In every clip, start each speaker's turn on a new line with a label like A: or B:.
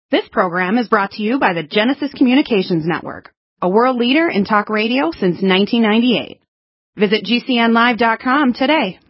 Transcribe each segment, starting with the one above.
A: This program is brought to you by the Genesis Communications Network, a world leader in talk radio since 1998. Visit GCNlive.com today.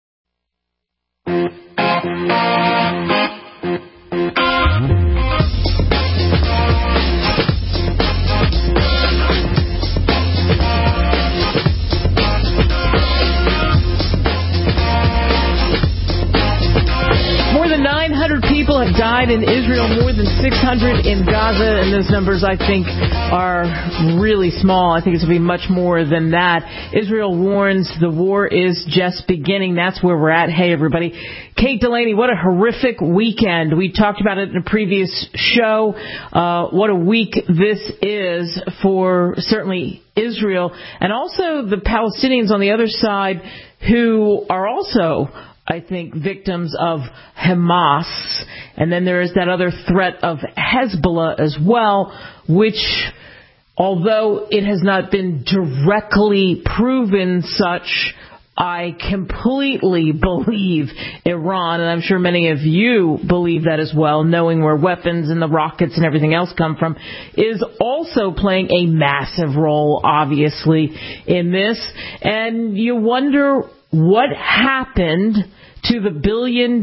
B: More than 900 people have died in Israel, more than 600 in Gaza, and those numbers, I think, are really small. I think it's going to be much more than that. Israel warns the war is just beginning. That's where we're at. Hey, everybody. Kate Delaney, what a horrific weekend. We talked about it in a previous show. What a week this is for certainly Israel, and also the Palestinians on the other side who are also, I think, victims of Hamas. And then there is that other threat of Hezbollah as well, which, although it has not been directly proven such, I completely believe Iran, and I'm sure many of you believe that as well, knowing where weapons and the rockets and everything else come from, is also playing a massive role, obviously, in this. And you wonder what happened to the $1 billion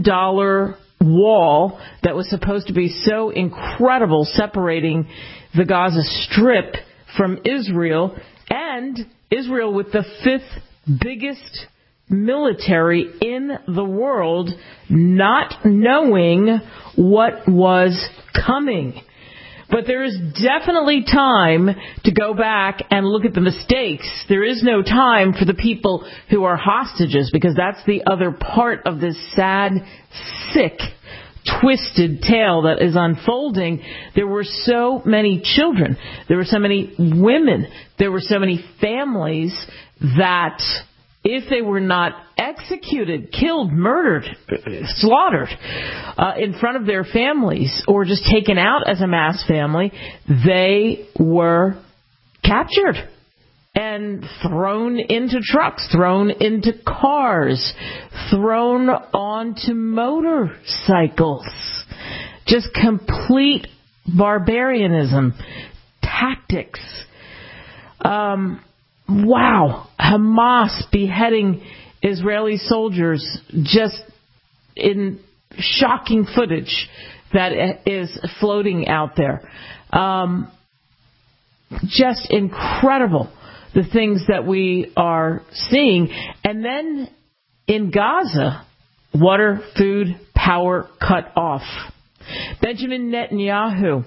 B: wall that was supposed to be so incredible, separating the Gaza Strip from Israel, and Israel with the fifth biggest military in the world, not knowing what was coming. But there is definitely time to go back and look at the mistakes. There is no time for the people who are hostages, because that's the other part of this sad, sick, twisted tale that is unfolding. There were so many children. There were so many women. There were so many families that, if they were not executed, killed, murdered, slaughtered in front of their families, or just taken out as a mass family, they were captured and thrown into trucks, thrown into cars, thrown onto motorcycles. Just complete barbarianism, tactics. Wow, Hamas beheading Israeli soldiers, just in shocking footage that is floating out there. Just incredible, the things that we are seeing. And then in Gaza, water, food, power cut off. Benjamin Netanyahu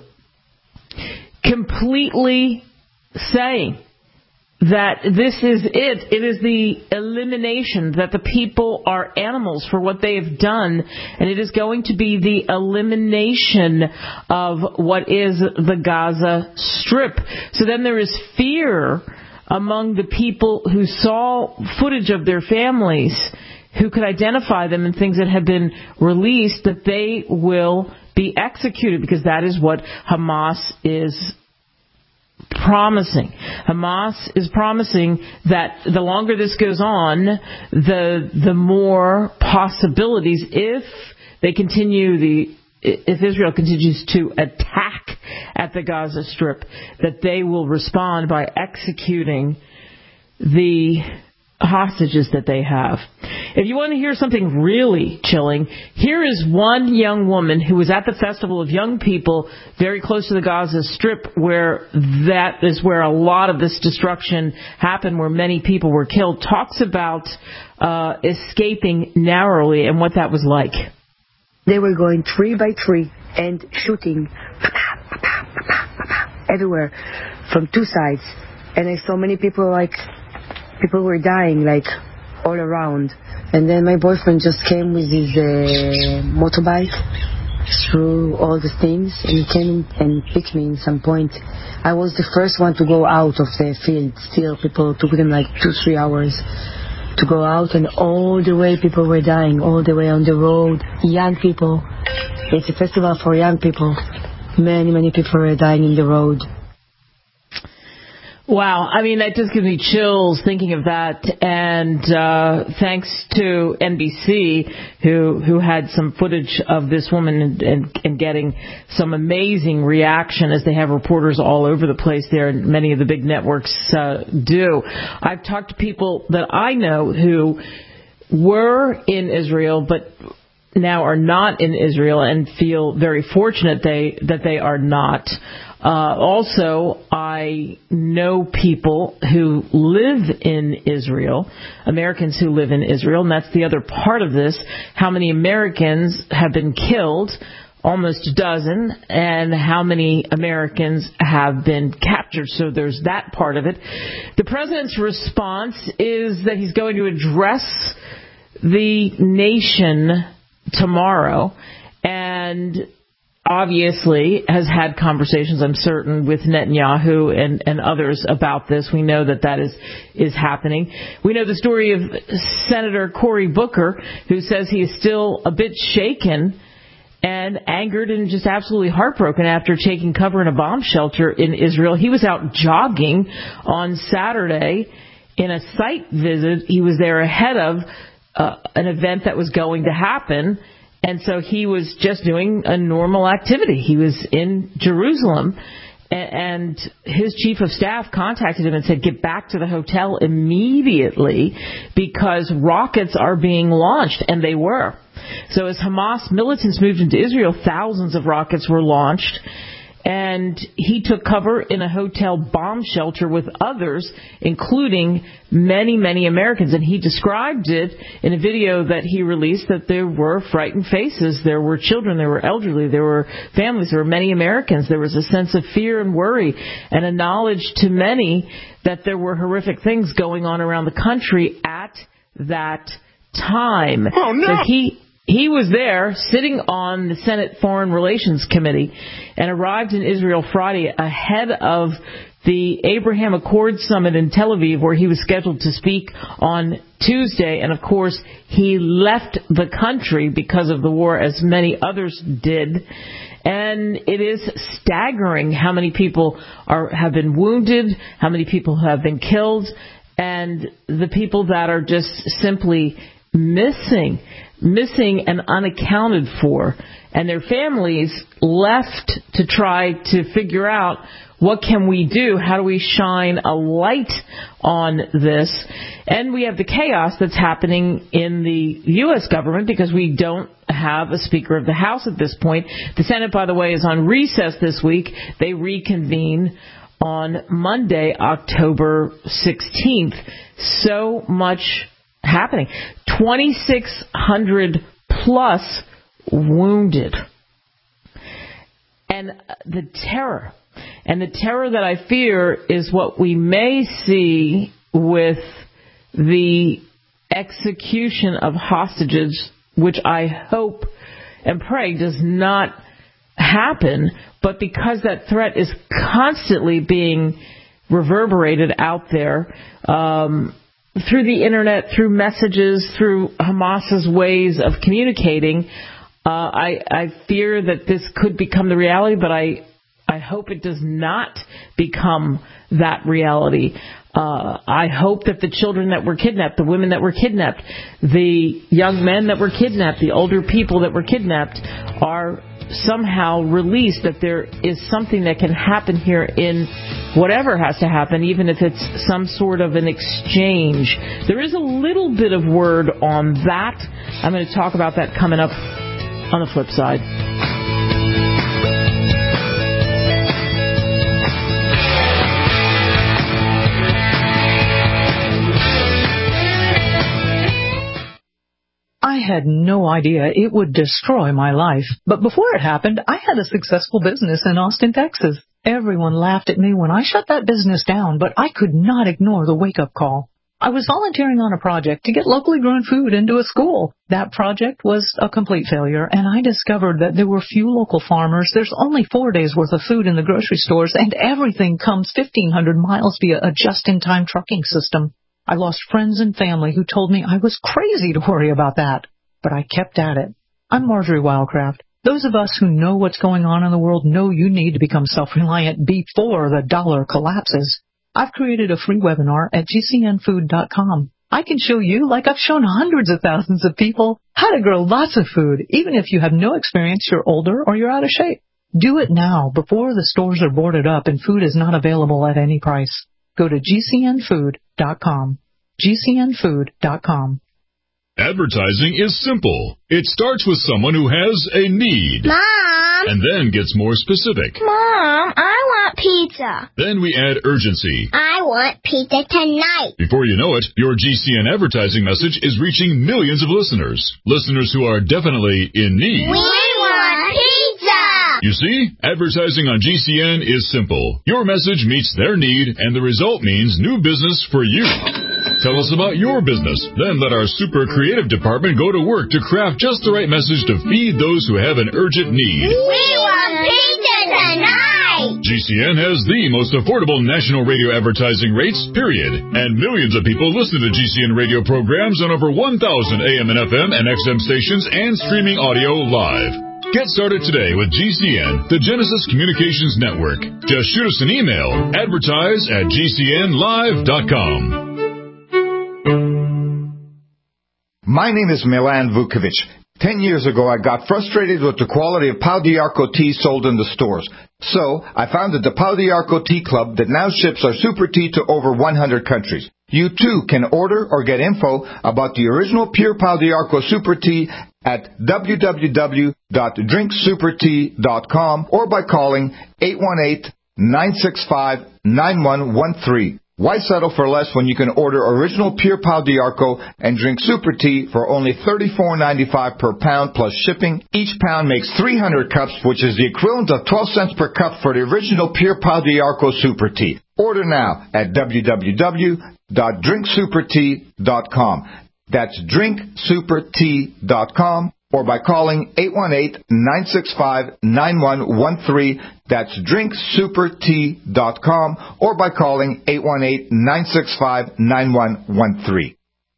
B: completely saying that this is it. It is the elimination, that the people are animals for what they have done, and it is going to be the elimination of what is the Gaza Strip. So then there is fear among the people who saw footage of their families, who could identify them and things that have been released, that they will be executed, because that is what Hamas is promising. Hamas is promising that the longer this goes on, the more possibilities, if Israel continues to attack at the Gaza Strip, that they will respond by executing the hostages that they have. If you want to hear something really chilling, here is one young woman who was at the Festival of Young People very close to the Gaza Strip, where that is where a lot of this destruction happened, where many people were killed, talks about escaping narrowly and what that was like.
C: They were going tree by tree and shooting everywhere from two sides. And I saw many people were dying, all around. And then my boyfriend just came with his motorbike through all the things, and he came and picked me in some point. I was the first one to go out of the field. Still, people took them 2-3 hours to go out, and all the way people were dying, all the way on the road. Young people. It's a festival for young people. Many, many people were dying in the road.
B: Wow. I mean, that just gives me chills thinking of that. And thanks to NBC, who had some footage of this woman and getting some amazing reaction, as they have reporters all over the place there, and many of the big networks do. I've talked to people that I know who were in Israel, but now are not in Israel, and feel very fortunate that they are not. Also, I know people who live in Israel, Americans who live in Israel, and that's the other part of this. How many Americans have been killed? Almost a dozen. And how many Americans have been captured? So there's that part of it. The president's response is that he's going to address the nation tomorrow, and obviously has had conversations, I'm certain, with Netanyahu and others about this. We know that is happening. We know the story of Senator Cory Booker, who says he is still a bit shaken and angered and just absolutely heartbroken after taking cover in a bomb shelter in Israel. He was out jogging on Saturday in a site visit. He was there ahead of an event that was going to happen. And so he was just doing a normal activity. He was in Jerusalem, and his chief of staff contacted him and said, get back to the hotel immediately because rockets are being launched, and they were. So as Hamas militants moved into Israel, thousands of rockets were launched, and he took cover in a hotel bomb shelter with others, including many, many Americans. And he described it in a video that he released that there were frightened faces. There were children, there were elderly, there were families, there were many Americans. There was a sense of fear and worry and a knowledge to many that there were horrific things going on around the country at that time. Oh, no. So he was there sitting on the Senate Foreign Relations Committee and arrived in Israel Friday ahead of the Abraham Accords Summit in Tel Aviv, where he was scheduled to speak on Tuesday. And, of course, he left the country because of the war, as many others did. And it is staggering how many people have been wounded, how many people have been killed, and the people that are just simply missing and unaccounted for, and their families left to try to figure out what can we do, how do we shine a light on this. And we have the chaos that's happening in the U.S. government because we don't have a Speaker of the House at this point. The Senate, by the way, is on recess this week. They reconvene on Monday, October 16th. So much happening. 2,600 plus wounded. And the terror that I fear is what we may see with the execution of hostages, which I hope and pray does not happen, but because that threat is constantly being reverberated out there, through the internet, through messages, through Hamas's ways of communicating, I fear that this could become the reality, but I hope it does not become that reality. I hope that the children that were kidnapped, the women that were kidnapped, the young men that were kidnapped, the older people that were kidnapped are somehow released, that there is something that can happen here in whatever has to happen, even if it's some sort of an exchange. There is a little bit of word on that. I'm going to talk about that coming up on the flip side.
D: I had no idea it would destroy my life. But before it happened, I had a successful business in Austin, Texas. Everyone laughed at me when I shut that business down, but I could not ignore the wake-up call. I was volunteering on a project to get locally grown food into a school. That project was a complete failure, and I discovered that there were few local farmers. There's only 4 days' worth of food in the grocery stores, and everything comes 1,500 miles via a just-in-time trucking system. I lost friends and family who told me I was crazy to worry about that, but I kept at it. I'm Marjorie Wildcraft. Those of us who know what's going on in the world know you need to become self-reliant before the dollar collapses. I've created a free webinar at gcnfood.com. I can show you, like I've shown hundreds of thousands of people, how to grow lots of food, even if you have no experience, you're older, or you're out of shape. Do it now, before the stores are boarded up and food is not available at any price. Go to gcnfood.com. gcnfood.com.
E: Advertising is simple. It starts with someone who has a need.
F: Mom!
E: And then gets more specific.
F: Mom, I want pizza.
E: Then we add urgency.
F: I want pizza tonight.
E: Before you know it, your GCN advertising message is reaching millions of listeners. Listeners who are definitely in need.
F: We want pizza!
E: You see, advertising on GCN is simple. Your message meets their need, and the result means new business for you. Tell us about your business. Then let our super creative department go to work to craft just the right message to feed those who have an urgent need.
F: We want pizza tonight!
E: GCN has the most affordable national radio advertising rates, period. And millions of people listen to GCN radio programs on over 1,000 AM and FM and XM stations and streaming audio live. Get started today with GCN, the Genesis Communications Network. Just shoot us an email, advertise@gcnlive.com.
G: My name is Milan Vukovic. 10 years ago, I got frustrated with the quality of Pau d'Arco tea sold in the stores. So, I founded the Pau d'Arco Tea Club that now ships our super tea to over 100 countries. You too can order or get info about the original pure Pau d'Arco super tea at www.drinksupertea.com or by calling 818-965-9113. Why settle for less when you can order original pure Pau d'Arco and drink super tea for only $34.95 per pound plus shipping? Each pound makes 300 cups, which is the equivalent of 12 cents per cup for the original pure Pau d'Arco super tea. Order now at www.drinksupertea.com. That's drinksupertea.com. Or by calling 818-965-9113. That's drinksupertea.com. Or by calling 818-965-9113.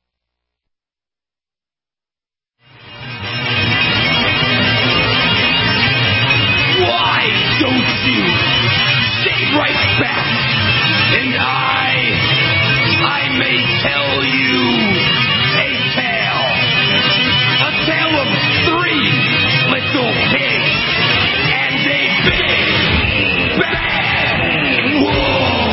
H: Why don't you stay right back? And I may tell you a tale of 3 little pigs and a big bad wolf.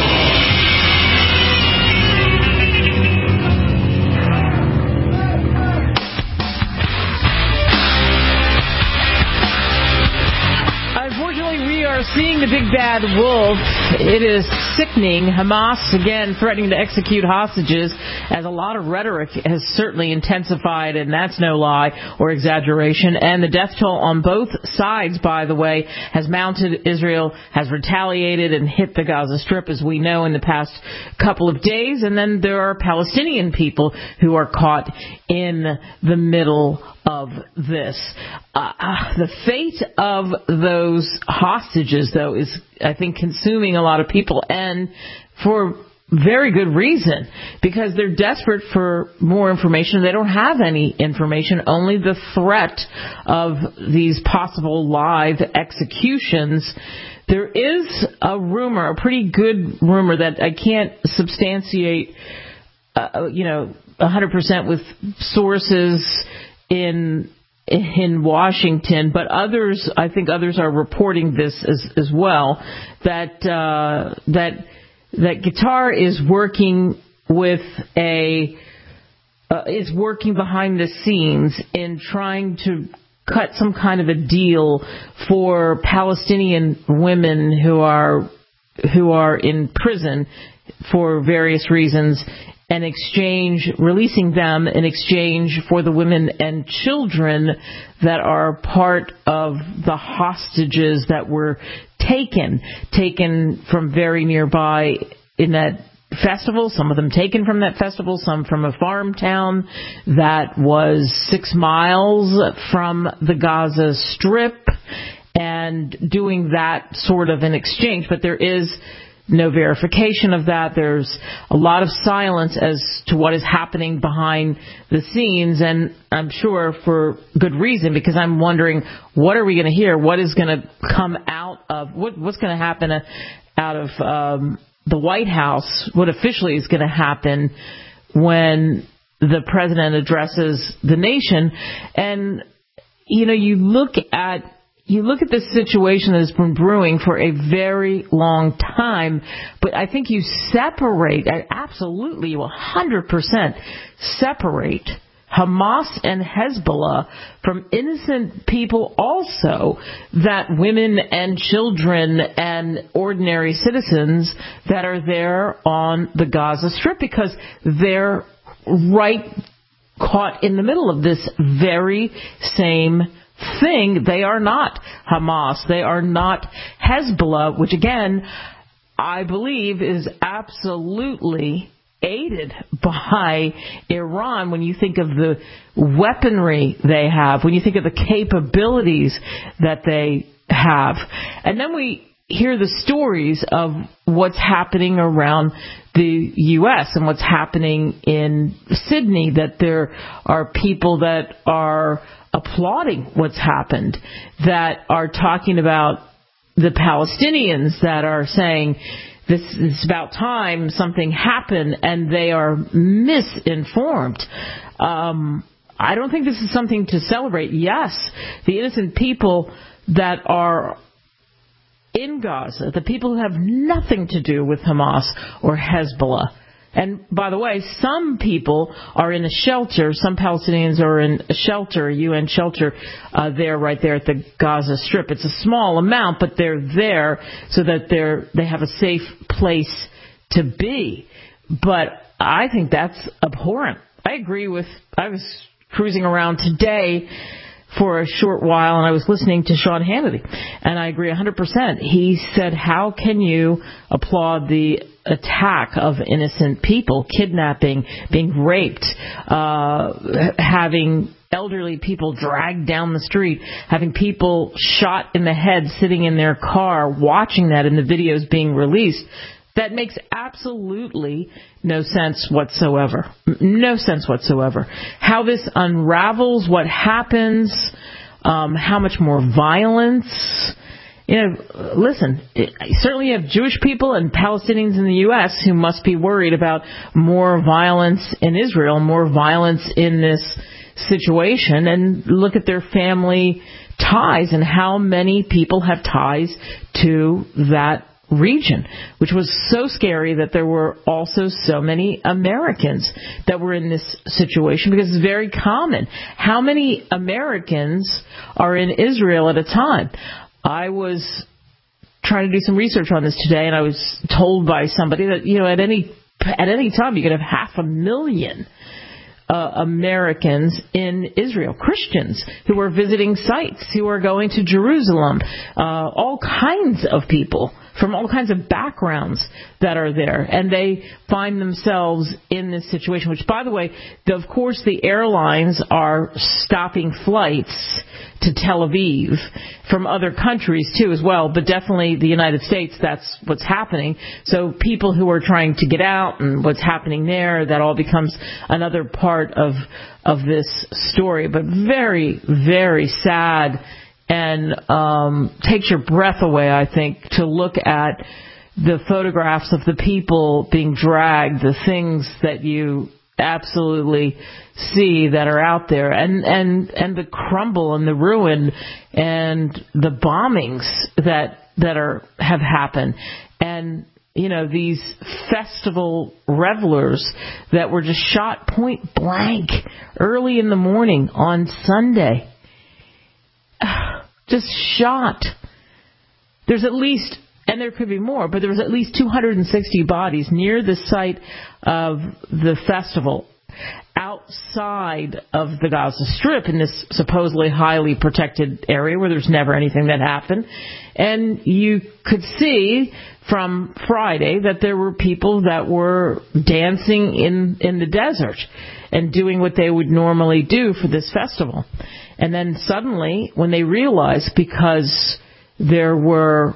B: Unfortunately, we are seeing the big bad wolf. It is sickening. Hamas, again, threatening to execute hostages, as a lot of rhetoric has certainly intensified, and that's no lie or exaggeration. And the death toll on both sides, by the way, has mounted. Israel has retaliated and hit the Gaza Strip, as we know, in the past couple of days. And then there are Palestinian people who are caught in the middle of this. The fate of those hostages, though, is, I think, consuming a lot of people, and for very good reason, because they're desperate for more information. They don't have any information, only the threat of these possible live executions. There is a rumor, a pretty good rumor, that I can't substantiate, 100% with sources in Washington, but others, I think others are reporting this as well, that Qatar is working with is working behind the scenes in trying to cut some kind of a deal for Palestinian women who are in prison for various reasons, and releasing them in exchange for the women and children that are part of the hostages that were taken from very nearby in that festival, some of them taken from that festival, some from a farm town that was 6 miles from the Gaza Strip, and doing that sort of an exchange. But there is no verification of that. There's a lot of silence as to what is happening behind the scenes, and I'm sure for good reason, because I'm wondering, what are we going to hear? What is going to come out of what's going to happen out of the White House, what officially is going to happen when the president addresses the nation. And, you look at this situation that has been brewing for a very long time, but I think you separate, absolutely 100% separate Hamas and Hezbollah from innocent people also, that women and children and ordinary citizens that are there on the Gaza Strip, because they're right caught in the middle of this very same thing. They are not Hamas. They are not Hezbollah, which again, I believe is absolutely aided by Iran when you think of the weaponry they have, when you think of the capabilities that they have. And then we hear the stories of what's happening around the U.S. and what's happening in Sydney, that there are people that are applauding what's happened, that are talking about the Palestinians, that are saying this is about time something happened, and they are misinformed. I don't think this is something to celebrate. Yes, the innocent people that are in Gaza, the people who have nothing to do with Hamas or Hezbollah. And by the way, some people are in a shelter. Some Palestinians are in a shelter, a UN shelter, right there at the Gaza Strip. It's a small amount, but they're there so that they have a safe place to be. But I think that's abhorrent. I was cruising around today for a short while, and I was listening to Sean Hannity, and I agree 100%. He said, how can you applaud the attack of innocent people, kidnapping, being raped, having elderly people dragged down the street, having people shot in the head sitting in their car, watching that in the videos being released? That makes absolutely no sense whatsoever. No sense whatsoever. How this unravels, what happens, how much more violence. Listen, certainly you have Jewish people and Palestinians in the U.S. who must be worried about more violence in Israel, more violence in this situation, and look at their family ties and how many people have ties to that region, which was so scary that there were also so many Americans that were in this situation, because it's very common. How many Americans are in Israel at a time? I was trying to do some research on this today, and I was told by somebody that, at any time you could have 500,000 Americans in Israel, Christians who are visiting sites, who are going to Jerusalem, all kinds of people from all kinds of backgrounds that are there, and they find themselves in this situation, which, by the way, of course, the airlines are stopping flights to Tel Aviv from other countries, too, as well, but definitely the United States, that's what's happening. So people who are trying to get out and what's happening there, that all becomes another part of this story, but very, very sad. And takes your breath away, I think, to look at the photographs of the people being dragged, the things that you absolutely see that are out there, and the crumble and the ruin and the bombings that have happened. And, these festival revelers that were just shot point blank early in the morning on Sunday. Just shot. There's at least, and there could be more, but there was at least 260 bodies near the site of the festival, outside of the Gaza Strip, in this supposedly highly protected area where there's never anything that happened. And you could see from Friday that there were people that were dancing in the desert and doing what they would normally do for this festival. And then suddenly, when they realized, because there were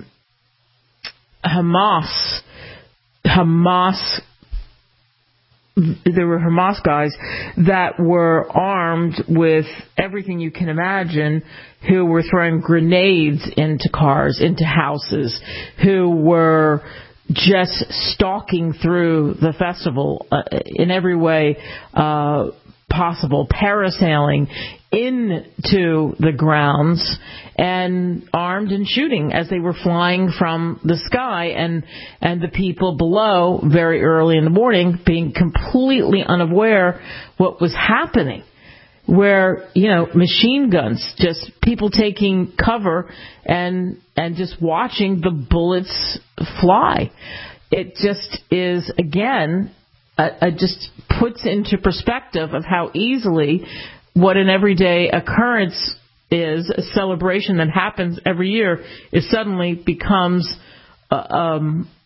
B: Hamas Hamas guys that were armed with everything you can imagine, who were throwing grenades into cars, into houses, who were just stalking through the festival in every way possible, parasailing into the grounds and armed and shooting as they were flying from the sky, and the people below very early in the morning being completely unaware what was happening, where, machine guns, just people taking cover and just watching the bullets fly. It just is, again, just puts into perspective of how easily what an everyday occurrence is, a celebration that happens every year, is suddenly becomes a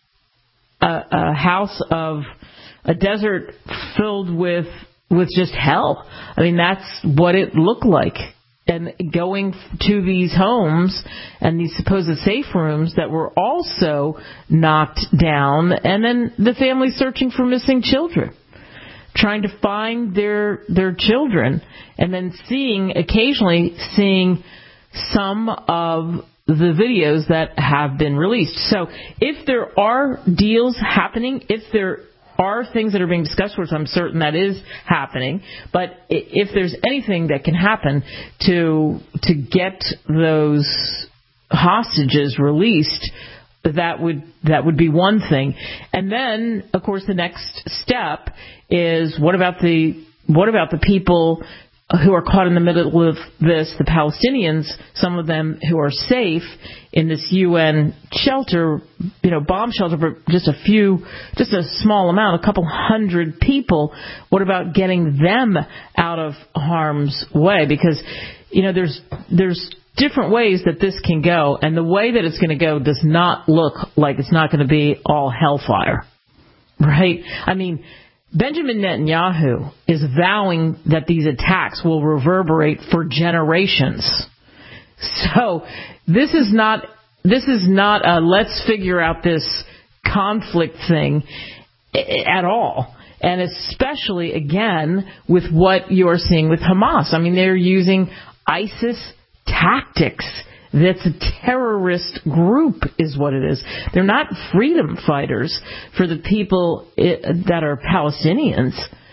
B: house of a desert filled with just hell. I mean, that's what it looked like. And going to these homes and these supposed safe rooms that were also knocked down, and then the family searching for missing children, trying to find their children, and then occasionally seeing some of the videos that have been released. So if there are deals happening, if there are things that are being discussed, which I'm certain that is happening, but if there's anything that can happen to get those hostages released, that would be one thing. And then, of course, the next step is what about the people who are caught in the middle of this, the Palestinians, some of them who are safe in this UN shelter, bomb shelter, but just a small amount, a couple hundred people. What about getting them out of harm's way? Because, there's different ways that this can go, and the way that it's going to go does not look like it's not going to be all hellfire, right? I mean, Benjamin Netanyahu is vowing that these attacks will reverberate for generations. So this is not a let's figure out this conflict thing at all. And especially, again, with what you're seeing with Hamas. I mean, they're using ISIS tactics. That's a terrorist group is what it is. They're not freedom fighters for the people that are Palestinians.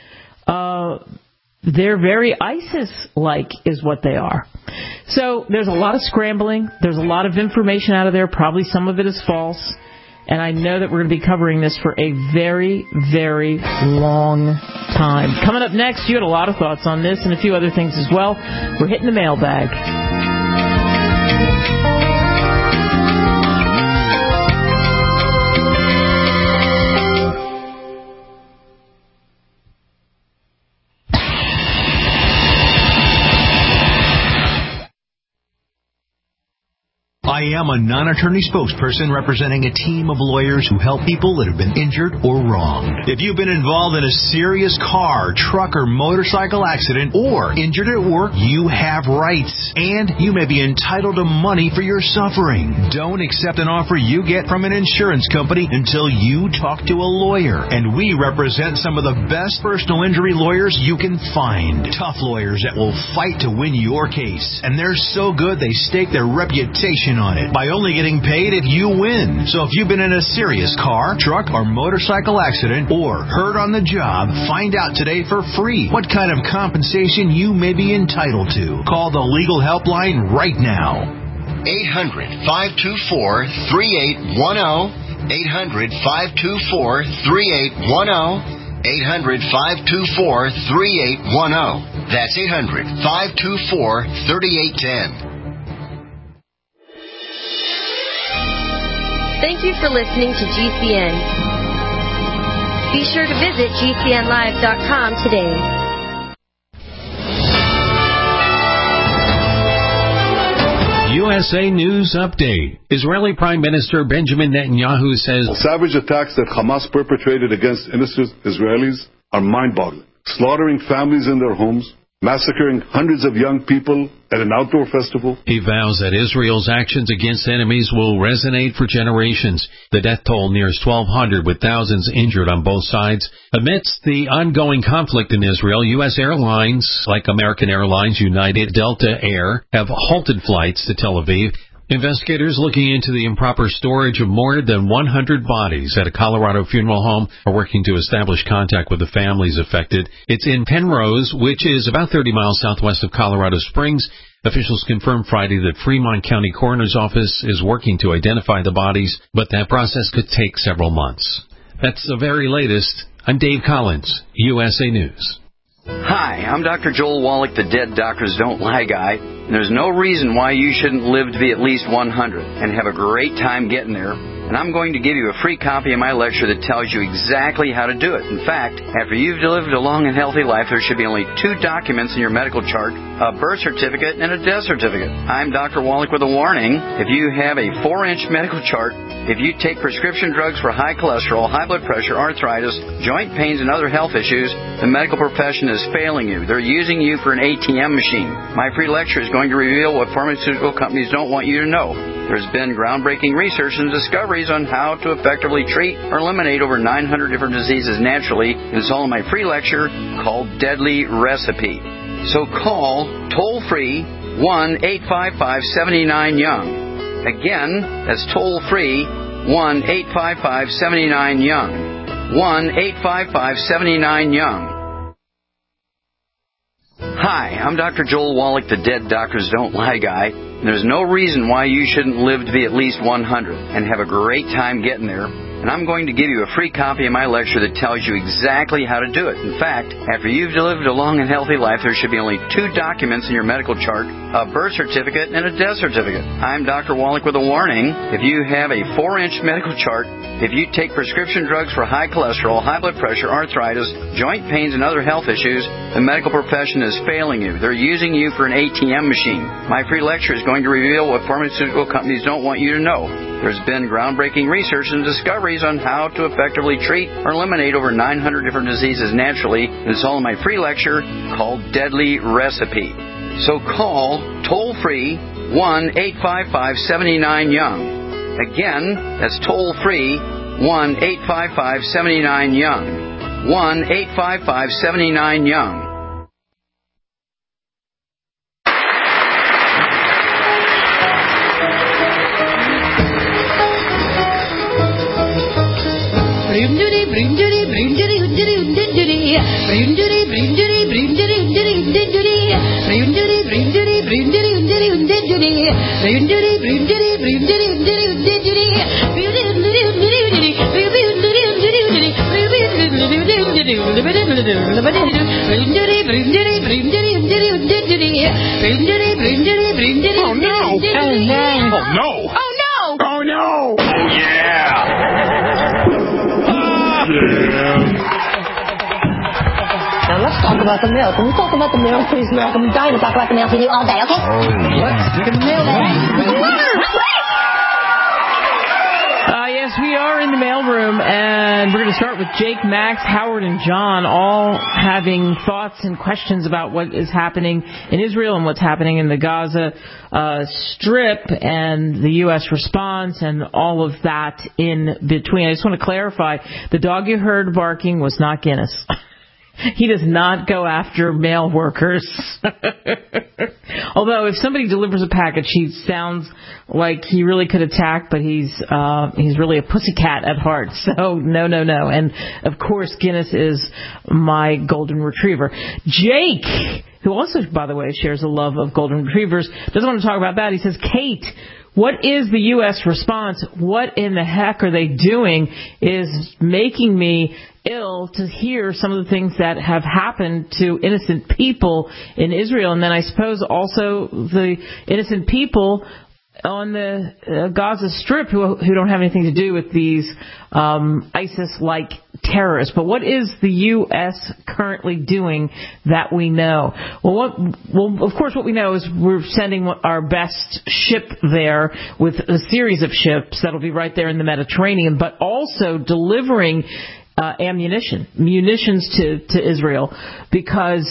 B: They're very ISIS-like is what they are. So there's a lot of scrambling. There's a lot of information out of there. Probably some of it is false. And I know that we're going to be covering this for a very, very long time. Coming up next, you had a lot of thoughts on this and a few other things as well. We're hitting the mailbag.
I: I am a non-attorney spokesperson representing a team of lawyers who help people that have been injured or wronged. If you've been involved in a serious car, truck, or motorcycle accident or injured at work, you have rights, and you may be entitled to money for your suffering. Don't accept an offer you get from an insurance company until you talk to a lawyer, and we represent some of the best personal injury lawyers you can find. Tough lawyers that will fight to win your case, and they're so good they stake their reputation on it by only getting paid if you win. So if you've been in a serious car, truck, or motorcycle accident or hurt on the job, find out today for free what kind of compensation you may be entitled to. Call the legal helpline right now.
J: 800-524-3810. 800-524-3810. 800-524-3810. That's 800-524-3810.
K: Thank you for listening to GCN. Be sure to visit GCNlive.com today.
L: USA News Update. Israeli Prime Minister Benjamin Netanyahu says
M: savage attacks that Hamas perpetrated against innocent Israelis are mind-boggling, slaughtering families in their homes, massacring hundreds of young people at an outdoor festival.
L: He vows that Israel's actions against enemies will resonate for generations. The death toll nears 1,200, with thousands injured on both sides. Amidst the ongoing conflict in Israel, U.S. airlines like American Airlines, United, Delta Air have halted flights to Tel Aviv. Investigators looking into the improper storage of more than 100 bodies at a Colorado funeral home are working to establish contact with the families affected. It's in Penrose, which is about 30 miles southwest of Colorado Springs. Officials confirmed Friday that Fremont County Coroner's Office is working to identify the bodies, but that process could take several months. That's the very latest. I'm Dave Collins, USA News.
N: Hi, I'm Dr. Joel Wallach, the Dead Doctors Don't Lie guy. And there's no reason why you shouldn't live to be at least 100 and have a great time getting there. And I'm going to give you a free copy of my lecture that tells you exactly how to do it. In fact, after you've lived a long and healthy life, there should be only 2 documents in your medical chart, a birth certificate and a death certificate. I'm Dr. Wallach with a warning. If you have a 4-inch medical chart, if you take prescription drugs for high cholesterol, high blood pressure, arthritis, joint pains, and other health issues, the medical profession is failing you. They're using you for an ATM machine. My free lecture is going to reveal what pharmaceutical companies don't want you to know. There's been groundbreaking research and discoveries on how to effectively treat or eliminate over 900 different diseases naturally. It's all in my free lecture called Deadly Recipe. So call toll-free 1-855-79-YOUNG. Again, that's toll-free 1-855-79-YOUNG. 1-855-79-YOUNG. Hi, I'm Dr. Joel Wallach, the Dead Doctors Don't Lie guy. And there's no reason why you shouldn't live to be at least 100 and have a great time getting there. And I'm going to give you a free copy of my lecture that tells you exactly how to do it. In fact, after you've lived a long and healthy life, there should be only 2 documents in your medical chart, a birth certificate and a death certificate. I'm Dr. Wallach with a warning. If you have a 4-inch medical chart, if you take prescription drugs for high cholesterol, high blood pressure, arthritis, joint pains, and other health issues, the medical profession is failing you. They're using you for an ATM machine. My free lecture is going to reveal what pharmaceutical companies don't want you to know. There's been groundbreaking research and discoveries on how to effectively treat or eliminate over 900 different diseases naturally. It's all in my free lecture called Deadly Recipe. So call toll-free 1-855-79-YOUNG. Again, that's toll-free 1-855-79-YOUNG. 1-855-79-YOUNG.
O: Now let's talk about the milk. When we talk about the milk, please, milk, I'm dying to talk about the milk with you all day, okay?
B: Let's get the milk. Yes, we are in the mailroom, and we're going to start with Jake, Max, Howard, and John, all having thoughts and questions about what is happening in Israel and what's happening in the Gaza Strip and the U.S. response and all of that in between. I just want to clarify, the dog you heard barking was not Guinness. He does not go after mail workers. Although if somebody delivers a package, he sounds like he really could attack, but he's really a pussycat at heart. So no. And of course, Guinness is my golden retriever. Jake, who also, by the way, shares a love of golden retrievers, doesn't want to talk about that. He says, Kate, what is the U.S. response? What in the heck are they doing is making me ill to hear some of the things that have happened to innocent people in Israel. And then I suppose also the innocent people on the Gaza Strip who don't have anything to do with these ISIS-like terrorists. But what is the U.S. currently doing that we know? Well, of course, what we know is we're sending our best ship there with a series of ships that'll be right there in the Mediterranean, but also delivering munitions to Israel, because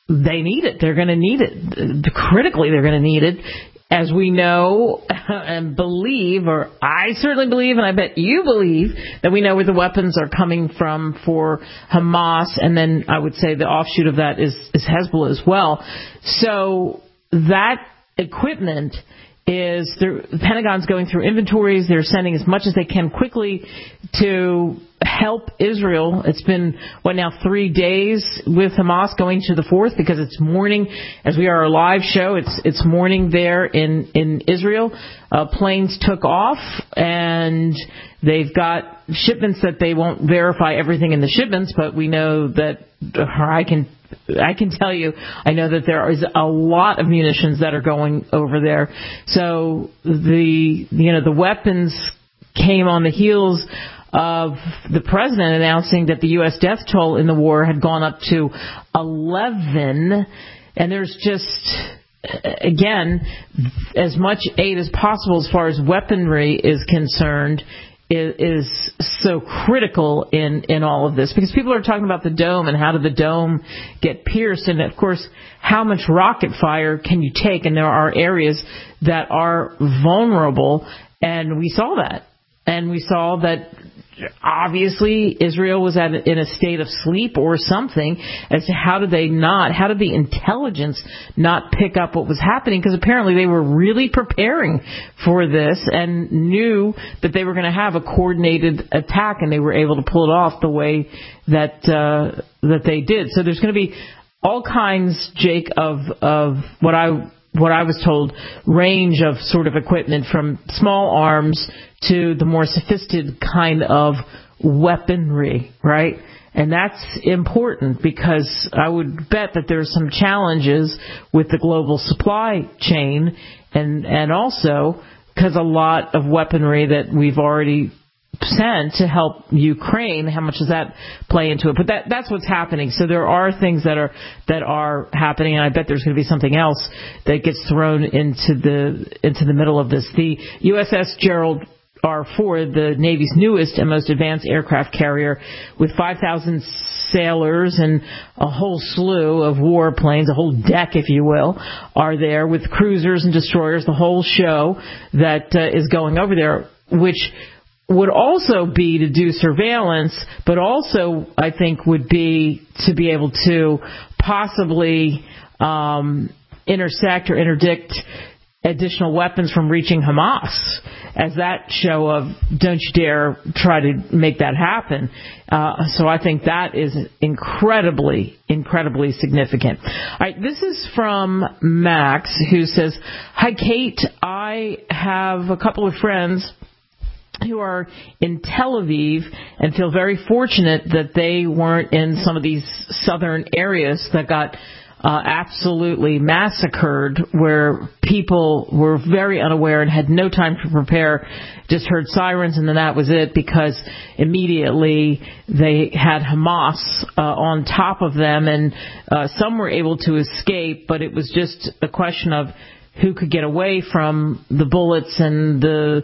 B: they need it. They're going to need it. Critically, they're going to need it. As we know and believe, or I certainly believe, and I bet you believe, that we know where the weapons are coming from for Hamas, and then I would say the offshoot of that is Hezbollah as well. So that equipment is, the Pentagon's going through inventories. They're sending as much as they can quickly to help Israel. It's been, 3 days with Hamas, going to the 4th, because it's morning. As we are a live show, it's morning there in Israel. Planes took off, and they've got shipments that they won't verify everything in the shipments, but we know that, I can tell you, I know that there is a lot of munitions that are going over there. So the weapons came on the heels of the president announcing that the U.S. death toll in the war had gone up to 11. And there's just, again, as much aid as possible as far as weaponry is concerned is so critical in all of this, because people are talking about the dome and how did the dome get pierced, and of course how much rocket fire can you take, and there are areas that are vulnerable, and we saw that obviously Israel was in a state of sleep or something as to how did the intelligence not pick up what was happening, because apparently they were really preparing for this and knew that they were going to have a coordinated attack, and they were able to pull it off the way that they did. So there's going to be all kinds, Jake, of what I was told, range of sort of equipment, from small arms to the more sophisticated kind of weaponry, right? And that's important, because I would bet that there's some challenges with the global supply chain, and also because a lot of weaponry that we've already sent to help Ukraine, how much does that play into it? But that's what's happening. So there are things that are happening, and I bet there's going to be something else that gets thrown into the middle of this. The USS Gerald R. the Navy's newest and most advanced aircraft carrier, with 5,000 sailors and a whole slew of warplanes, a whole deck, if you will, are there, with cruisers and destroyers, the whole show that is going over there, which would also be to do surveillance, but also I think would be to be able to possibly intersect or interdict additional weapons from reaching Hamas, as that show of don't you dare try to make that happen. So I think that is incredibly, incredibly significant. All right, this is from Max, who says, "Hi, Kate. I have a couple of friends who are in Tel Aviv and feel very fortunate that they weren't in some of these southern areas that got absolutely massacred, where people were very unaware and had no time to prepare, just heard sirens and then that was it, because immediately they had Hamas on top of them, and some were able to escape, but it was just a question of who could get away from the bullets and the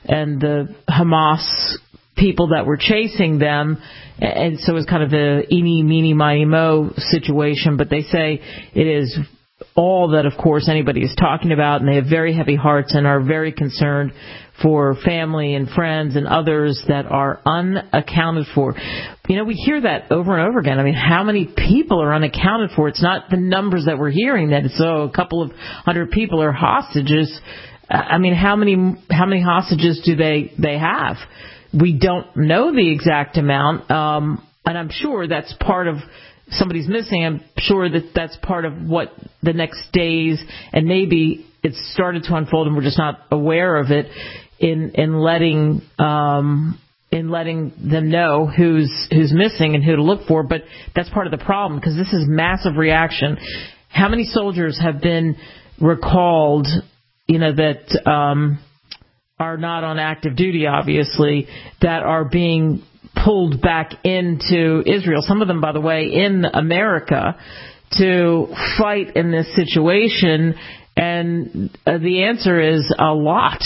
B: Hamas people that were chasing them. And so it was kind of a eeny, meeny, miny, mo situation. But they say it is all that, of course, anybody is talking about, and they have very heavy hearts and are very concerned for family and friends and others that are unaccounted for. You know, we hear that over and over again. I mean, how many people are unaccounted for? It's not the numbers that we're hearing that it's a couple of hundred people are hostages. I mean, how many hostages do they have? We don't know the exact amount, and I'm sure that's part of somebody's missing. I'm sure that that's part of what the next days, and maybe it's started to unfold and we're just not aware of it, in letting them know who's missing and who to look for. But that's part of the problem, because this is massive reaction. How many soldiers have been recalled, that are not on active duty, obviously, that are being pulled back into Israel, some of them, by the way, in America, to fight in this situation? And the answer is a lot.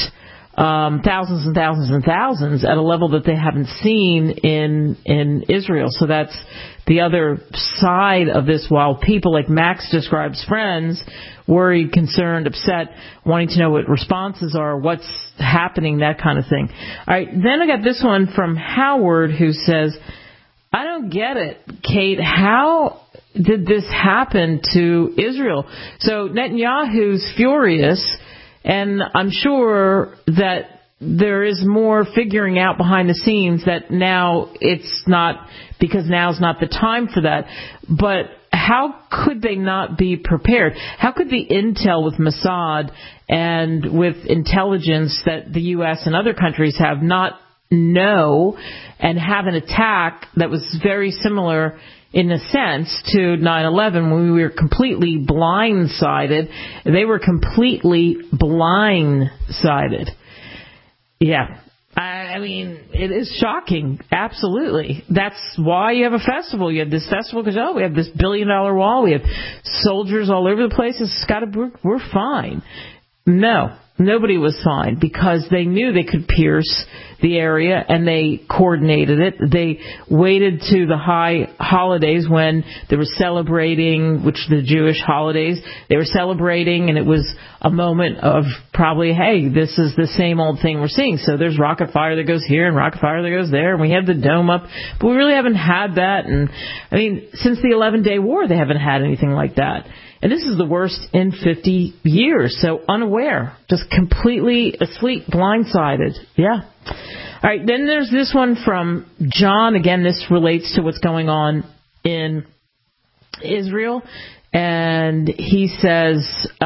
B: thousands and thousands and thousands at a level that they haven't seen in Israel. So that's the other side of this, while people like Max describes friends, worried, concerned, upset, wanting to know what responses are, what's happening, that kind of thing. All right, then I got this one from Howard who says, I don't get it, Kate. How did this happen to Israel? So Netanyahu's furious, and I'm sure that there is more figuring out behind the scenes that now it's not, because now's not the time for that. But how could they not be prepared? How could the intel with Mossad and with intelligence that the U.S. and other countries have not know and have an attack that was very similar in a sense to 9/11 when we were completely blindsided? They were completely blindsided. Yeah. I mean, it is shocking. Absolutely. That's why you have a festival. You have this festival because, we have this $1 billion wall. We have soldiers all over the place. It's got to, we're fine. No, nobody was fine because they knew they could pierce the area and they coordinated it. They waited to the high holidays when they were celebrating, which the Jewish holidays, they were celebrating, and it was a moment of probably, hey, this is the same old thing we're seeing. So there's rocket fire that goes here and rocket fire that goes there, and we have the dome up, but we really haven't had that. And I mean, since the 11-day war, they haven't had anything like that. And this is the worst in 50 years. So unaware, just completely asleep, blindsided. Yeah. All right. Then there's this one from John. Again, this relates to what's going on in Israel. And he says,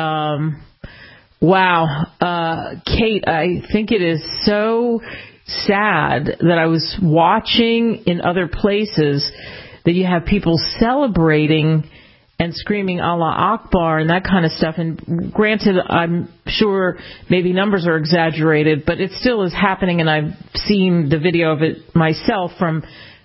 B: wow, Kate, I think it is so sad that I was watching in other places that you have people celebrating and screaming Allah Akbar and that kind of stuff. And granted, I'm sure maybe numbers are exaggerated, but it still is happening. And I've seen the video of it myself from,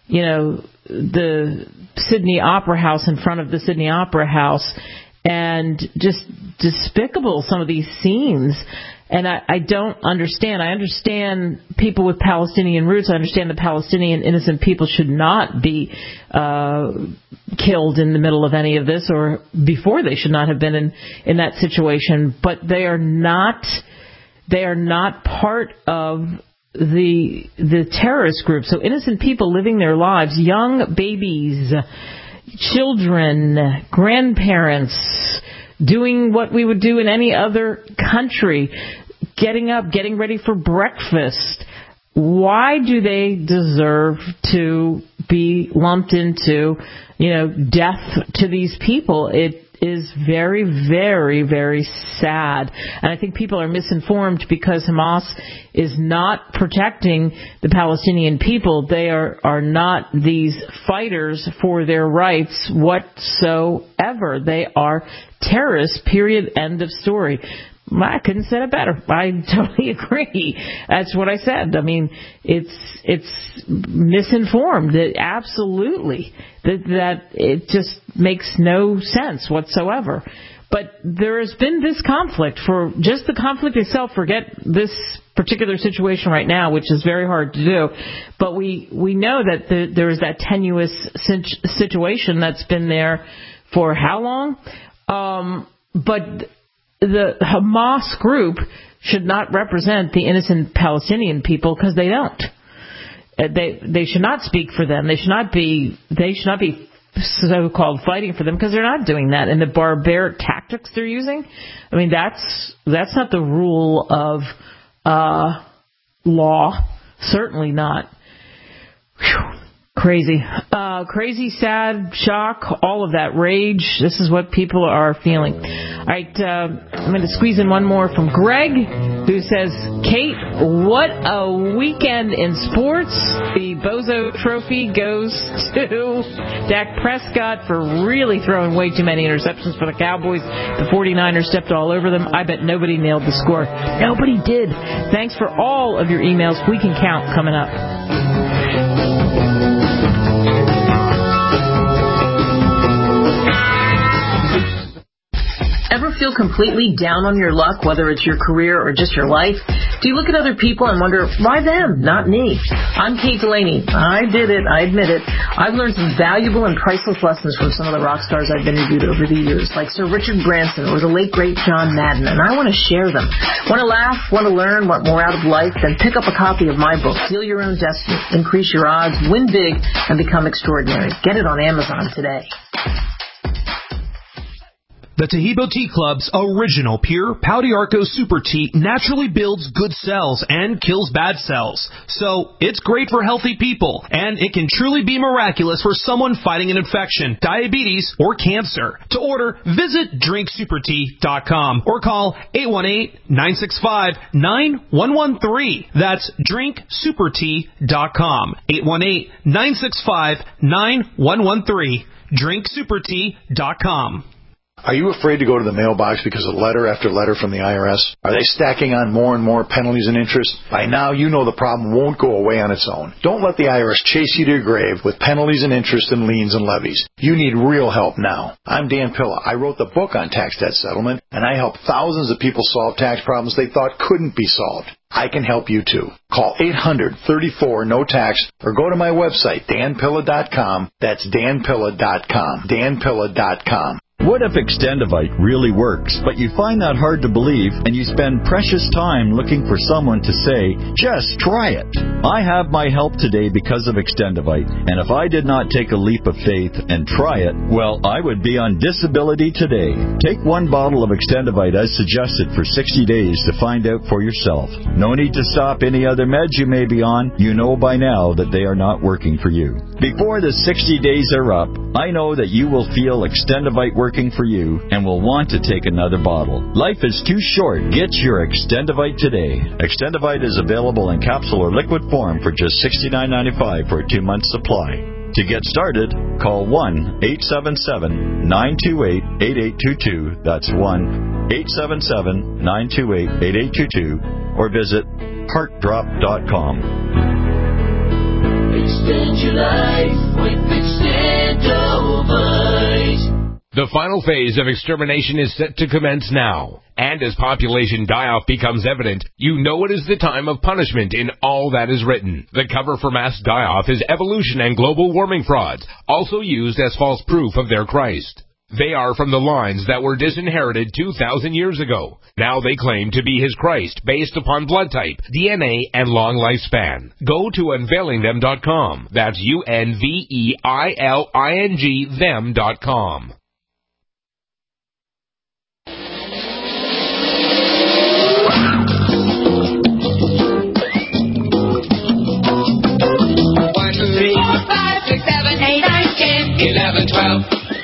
B: the Sydney Opera House, in front of the Sydney Opera House, and just despicable, some of these scenes. And I don't understand. I understand people with Palestinian roots. I understand the Palestinian innocent people should not be killed in the middle of any of this, or before they should not have been in that situation. But they are not part of the terrorist group. So innocent people living their lives, young babies, children, grandparents, doing what we would do in any other country, getting up, getting ready for breakfast. Why do they deserve to be lumped into, death to these people? It is very, very, very sad. And I think people are misinformed because Hamas is not protecting the Palestinian people. They are not these fighters for their rights whatsoever. They are terrorists, period, end of story. I couldn't say it better. I totally agree. That's what I said. I mean, it's misinformed. Absolutely. That it just makes no sense whatsoever. But there has been this conflict, for just the conflict itself. Forget this particular situation right now, which is very hard to do. But we know that there is that tenuous situation that's been there for how long? But the Hamas group should not represent the innocent Palestinian people, because they don't. They should not speak for them. They should not be so-called fighting for them, because they're not doing that. And the barbaric tactics they're using, I mean, that's not the rule of law. Certainly not. Whew. Crazy. Crazy, sad, shock, all of that, rage. This is what people are feeling. All right, I'm going to squeeze in one more from Greg, who says, Kate, what a weekend in sports. The Bozo Trophy goes to Dak Prescott for really throwing way too many interceptions for the Cowboys. The 49ers stepped all over them. I bet nobody nailed the score. Nobody did. Thanks for all of your emails. We Can Count coming up. ever feel completely down on your luck, whether it's your career or just your life? Do you look at other people and wonder, why them, not me? I'm Kate Delaney. I did it. I admit it. I've learned some valuable and priceless lessons from some of the rock stars I've interviewed over the years, like Sir Richard Branson or the late, great John Madden, and I want to share them. Want to laugh? Want to learn? Want more out of life? Then pick up a copy of my book, Steal Your Own Destiny, Increase Your Odds, Win Big, and Become Extraordinary. Get it on Amazon today.
P: The Taheebo Tea Club's original pure Pau d'Arco Super Tea naturally builds good cells and kills bad cells. So, it's great for healthy people, and it can truly be miraculous for someone fighting an infection, diabetes, or cancer. To order, visit drinksupertea.com or call 818-965-9113. That's drinksupertea.com. 818-965-9113. drinksupertea.com.
Q: Are you afraid to go to the mailbox because of letter after letter from the IRS? Are they stacking on more and more penalties and interest? By now, you know the problem won't go away on its own. Don't let the IRS chase you to your grave with penalties and interest and liens and levies. You need real help now. I'm Dan Pilla. I wrote the book on tax debt settlement, and I help thousands of people solve tax problems they thought couldn't be solved. I can help you too. Call 800-34-NO-TAX or go to my website, danpilla.com. That's danpilla.com. danpilla.com.
R: What if Extendivite really works, but you find that hard to believe and you spend precious time looking for someone to say, just try it? I have my help today because of Extendivite, and if I did not take a leap of faith and try it, well, I would be on disability today. Take one bottle of Extendivite as suggested for 60 days to find out for yourself. No need to stop any other meds you may be on. You know by now that they are not working for you. Before the 60 days are up, I know that you will feel Extendivite working for you and will want to take another bottle. Life is too short. Get your Extendivite today. Extendivite is available in capsule or liquid form for just $69.95 for a 2-month supply. To get started, call 1-877-928-8822. That's 1-877-928-8822 or visit heartdrop.com.
H: Extend your life with Extendovite.
S: The final phase of extermination is set to commence now. And as population die-off becomes evident, you know it is the time of punishment in all that is written. The cover for mass die-off is evolution and global warming frauds, also used as false proof of their Christ. They are from the lines that were disinherited 2,000 years ago. Now they claim to be his Christ based upon blood type, DNA, and long lifespan. Go to unveilingthem.com. That's UNVEILING them.com.
H: One, two, three, 4, 5, 6, 7, 8, 9, 10, 11, 12.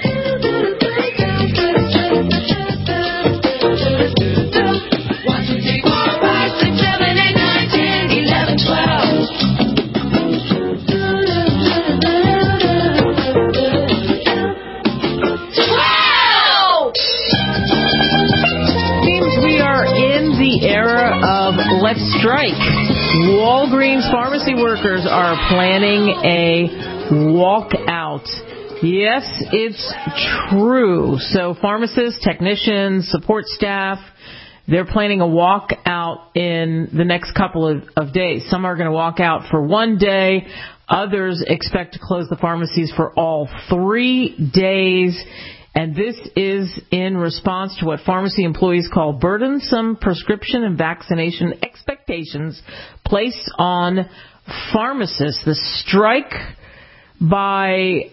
B: Let's strike. Walgreens pharmacy workers are planning a walkout. Yes, it's true. So pharmacists, technicians, support staff, they're planning a walkout in the next couple of days. Some are going to walk out for 1 day. Others expect to close the pharmacies for all 3 days. And this is in response to what pharmacy employees call burdensome prescription and vaccination expectations placed on pharmacists. The strike by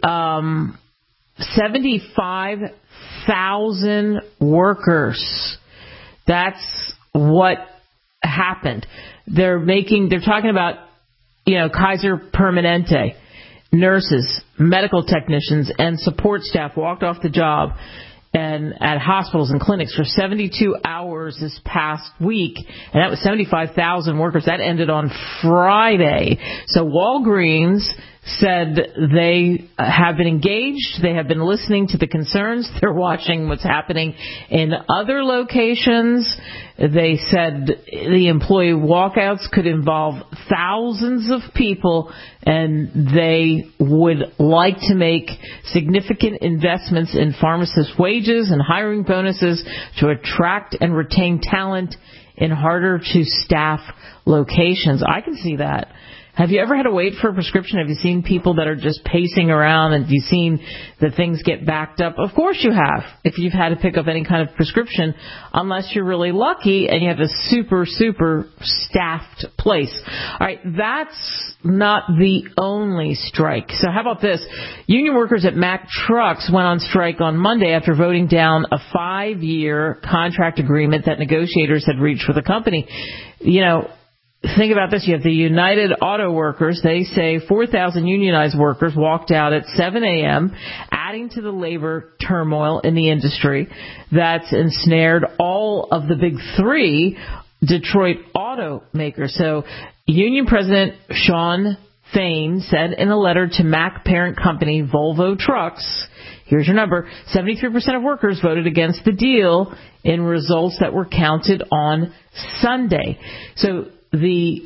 B: 75,000 workers. That's what happened. They're talking about, Kaiser Permanente. Nurses, medical technicians, and support staff walked off the job and at hospitals and clinics for 72 hours this past week, and that was 75,000 workers. That ended on Friday. So Walgreens said they have been engaged. They have been listening to the concerns. They're watching what's happening in other locations. They said the employee walkouts could involve thousands of people, and they would like to make significant investments in pharmacists' wages and hiring bonuses to attract and retain talent in harder to staff locations. I can see that. Have you ever had to wait for a prescription? Have you seen people that are just pacing around, and have you seen that things get backed up? Of course you have, if you've had to pick up any kind of prescription, unless you're really lucky and you have a super, super staffed place. All right, that's not the only strike. So how about this? Union workers at Mack Trucks went on strike on Monday after voting down a 5-year contract agreement that negotiators had reached with the company. You know, think about this. You have the United Auto Workers. They say 4,000 unionized workers walked out at 7 a.m., adding to the labor turmoil in the industry that's ensnared all of the big three Detroit automakers. So Union President Shawn Fain said in a letter to Mack parent company Volvo Trucks, here's your number, 73% of workers voted against the deal in results that were counted on Sunday. So the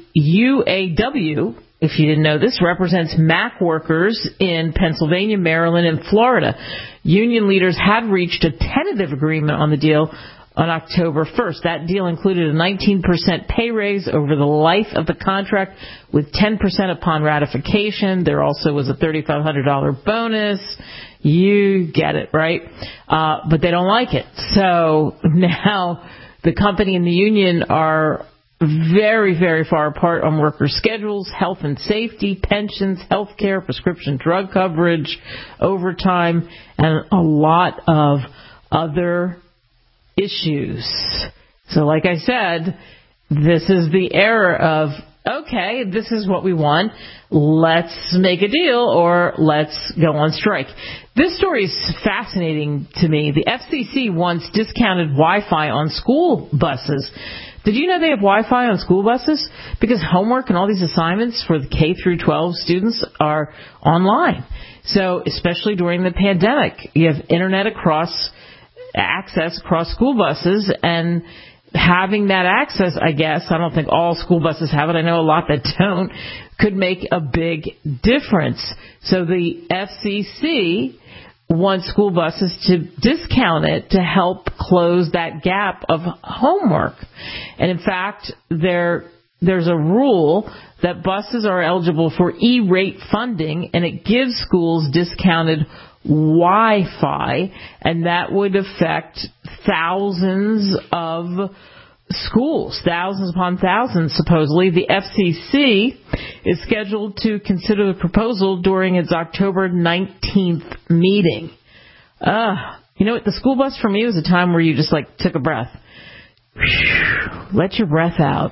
B: UAW, if you didn't know this, represents Mack workers in Pennsylvania, Maryland, and Florida. Union leaders had reached a tentative agreement on the deal on October 1st. That deal included a 19% pay raise over the life of the contract with 10% upon ratification. There also was a $3,500 bonus. You get it, right? But they don't like it. So now the company and the union are very, very far apart on worker schedules, health and safety, pensions, health care, prescription drug coverage, overtime, and a lot of other issues. So like I said, this is the era of, okay, this is what we want. Let's make a deal or let's go on strike. This story is fascinating to me. The FCC wants discounted Wi-Fi on school buses. Did you know they have Wi-Fi on school buses? Because homework and all these assignments for the K through 12 students are online. So especially during the pandemic, you have internet access across school buses, and having that access, I guess, I don't think all school buses have it, I know a lot that don't, could make a big difference. So the FCC wants school buses to discount it to help close that gap of homework. And in fact, there's a rule that buses are eligible for E-rate funding, and it gives schools discounted Wi-Fi, and that would affect thousands of schools, thousands upon thousands, supposedly. The FCC is scheduled to consider the proposal during its October 19th meeting. You know what? The school bus for me was a time where you just took a breath. Let your breath out.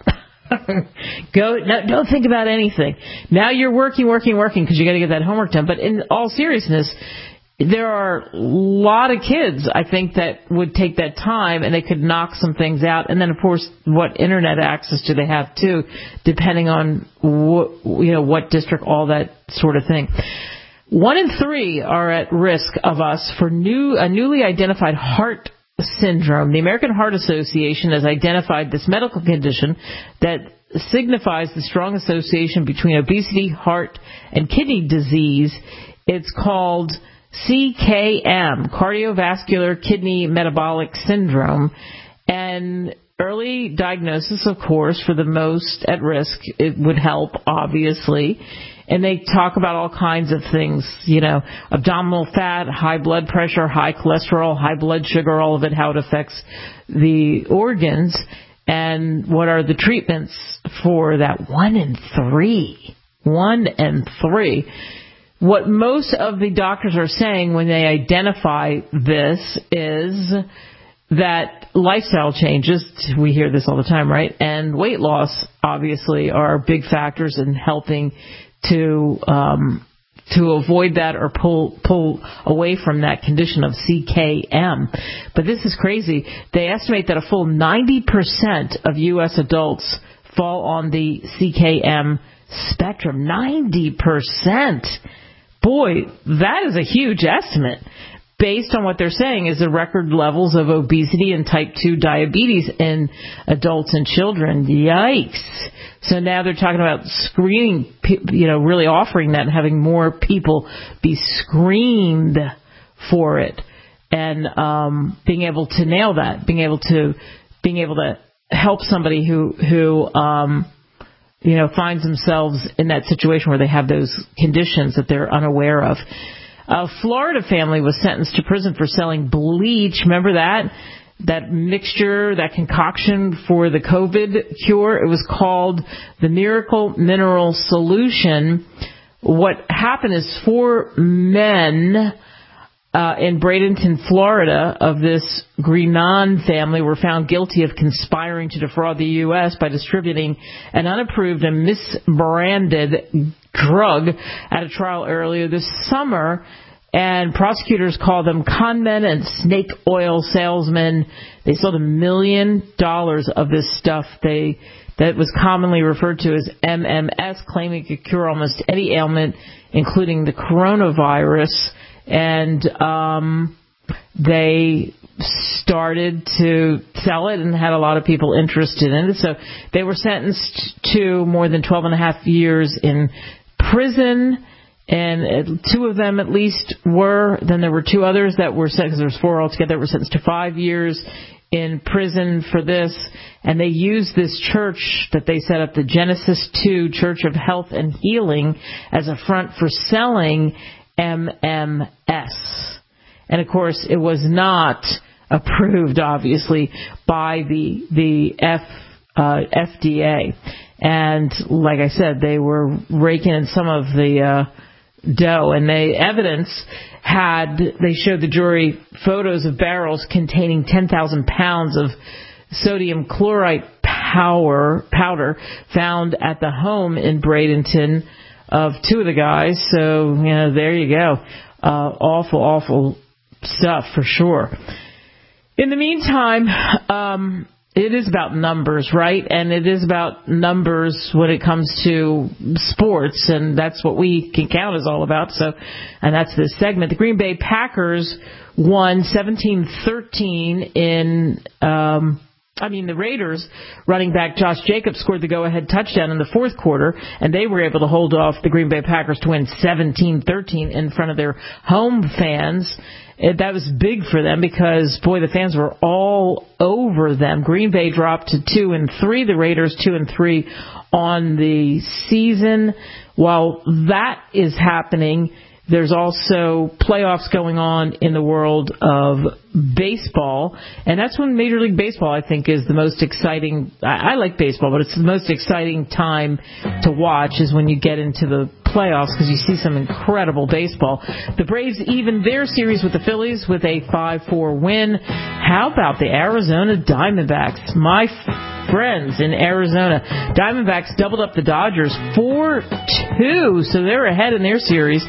B: Don't think about anything. Now you're working because you got to get that homework done. But in all seriousness, there are a lot of kids, I think, that would take that time and they could knock some things out. And then, of course, what internet access do they have, too, depending on what district, all that sort of thing. 1 in 3 are at risk of us for a newly identified heart syndrome. The American Heart Association has identified this medical condition that signifies the strong association between obesity, heart, and kidney disease. It's called CKM, cardiovascular kidney metabolic syndrome, and early diagnosis, of course, for the most at risk, it would help, obviously. And they talk about all kinds of things, abdominal fat, high blood pressure, high cholesterol, high blood sugar, all of it, how it affects the organs, and what are the treatments for that. 1 in 3. 1 in 3. What most of the doctors are saying when they identify this is that lifestyle changes, we hear this all the time, right, and weight loss, obviously, are big factors in helping to avoid that or pull away from that condition of CKM. But this is crazy. They estimate that a full 90% of U.S. adults fall on the CKM spectrum. 90%. Boy, that is a huge estimate. Based on what they're saying is the record levels of obesity and type 2 diabetes in adults and children. Yikes. So now they're talking about screening, really offering that and having more people be screened for it and being able to nail that, being able to help somebody who finds themselves in that situation where they have those conditions that they're unaware of. A Florida family was sentenced to prison for selling bleach. Remember that mixture, that concoction for the COVID cure? It was called the Miracle Mineral Solution. What happened is 4 men in Bradenton, Florida, of this Greenan family were found guilty of conspiring to defraud the U.S. by distributing an unapproved and misbranded drug at a trial earlier this summer. And prosecutors call them conmen and snake oil salesmen. They sold $1 million of this stuff that was commonly referred to as MMS, claiming it could cure almost any ailment, including the coronavirus. And they started to sell it and had a lot of people interested in it. So they were sentenced to more than 12 and a half years in prison. And 2 of them at least were. Then there were 2 others that were sentenced, there was 4 altogether, that were sentenced to 5 years in prison for this. And they used this church that they set up, the Genesis 2 Church of Health and Healing, as a front for selling MMS. And of course, it was not approved, obviously, by the FDA. And like I said, they were raking in some of the dough, and they showed the jury photos of barrels containing 10,000 pounds of sodium chloride powder found at the home in Bradenton of 2 of the guys. So, there you go. Awful stuff for sure. In the meantime, it is about numbers, right? And it is about numbers when it comes to sports, and that's what We Can Count is all about. And that's this segment. The Green Bay Packers won 17-13 in, the Raiders running back Josh Jacobs scored the go-ahead touchdown in the fourth quarter, and they were able to hold off the Green Bay Packers to win 17-13 in front of their home fans. That was big for them because, boy, the fans were all over them. Green Bay dropped to 2-3. The Raiders 2-3 on the season. While that is happening, there's also playoffs going on in the world of baseball, and that's when Major League Baseball, I think, is the most exciting. I like baseball, but it's the most exciting time to watch is when you get into the playoffs because you see some incredible baseball. The Braves evened their series with the Phillies with a 5-4 win. How about the Arizona Diamondbacks? My friends in Arizona. Diamondbacks doubled up the Dodgers 4-2, so they're ahead in their series,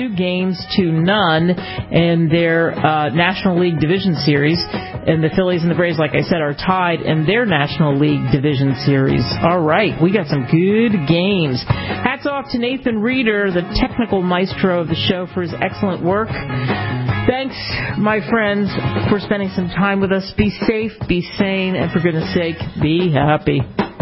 B: 2-0 in their National League Division Series. And the Phillies and the Braves, like I said, are tied in their National League Division Series. All right, we got some good games. Hats off to Nathan Reeder, the technical maestro of the show, for his excellent work. Thanks, my friends, for spending some time with us. Be safe, be sane, and for goodness sake, be happy.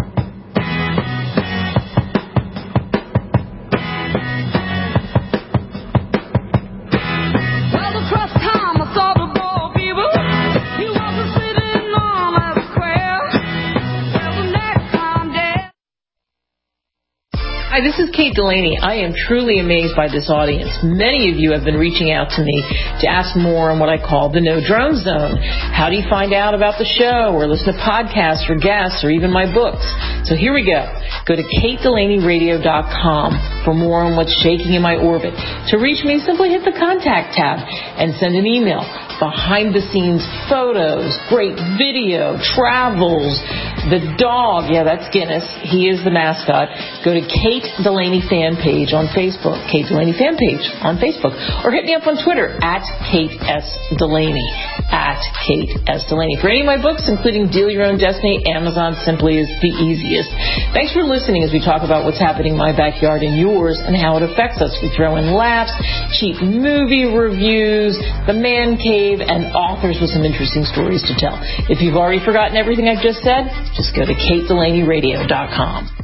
B: Hi, this is Kate Delaney. I am truly amazed by this audience. Many of you have been reaching out to me to ask more on what I call the No Drone Zone. How do you find out about the show or listen to podcasts or guests or even my books? So here we go. Go to KateDelaneyRadio.com for more on what's shaking in my orbit. To reach me, simply hit the contact tab and send an email. Behind-the-scenes photos, great video, travels, the dog, yeah, that's Guinness. He is the mascot. Go to Kate Delaney fan page on Facebook, Kate Delaney fan page on Facebook, or hit me up on Twitter at Kate S. Delaney. at Kate S. Delaney. For any of my books, including Deal Your Own Destiny, Amazon simply is the easiest. Thanks for listening as we talk about what's happening in my backyard and yours and how it affects us. We throw in laughs, cheap movie reviews, the man cave, and authors with some interesting stories to tell. If you've already forgotten everything I've just said, just go to KateDelaneyRadio.com.